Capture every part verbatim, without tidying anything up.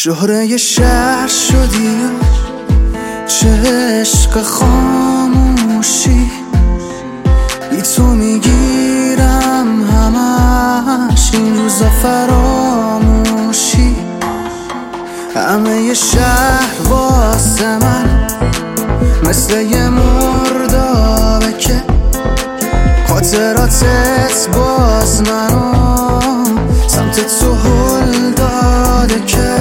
شهره شهر شدی چه عشق خاموشی، بی تو میگیرم همش این روزا فراموشی. همه شهر واسه من مثل یه مردابه که خاطراتت باز منو سمت تو هل داده که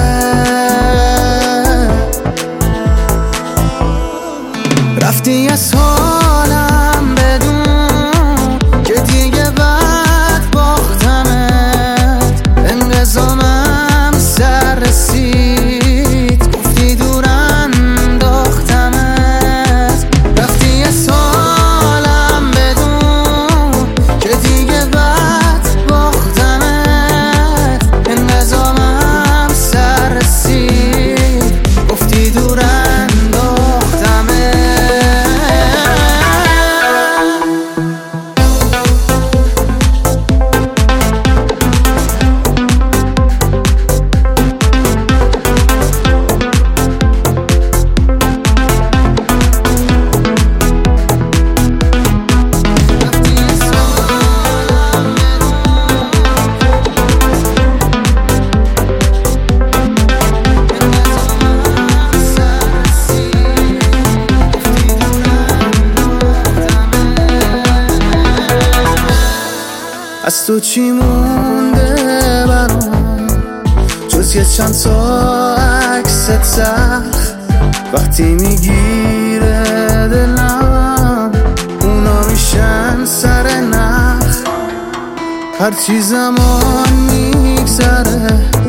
رفتی از حالم بدون که دیگه بد باختمت. انقضامم سر رسید گفتی دور انداختمت. رفتی از حالم بدون که دیگه بد باختمت. انقضامم سر رسید گفتی دور از تو چی مونده برام جز یه چند تا عکس تلخ؟ وقتی میگیره دلم اونا میشن سر نخ. هرچی زمان میگذره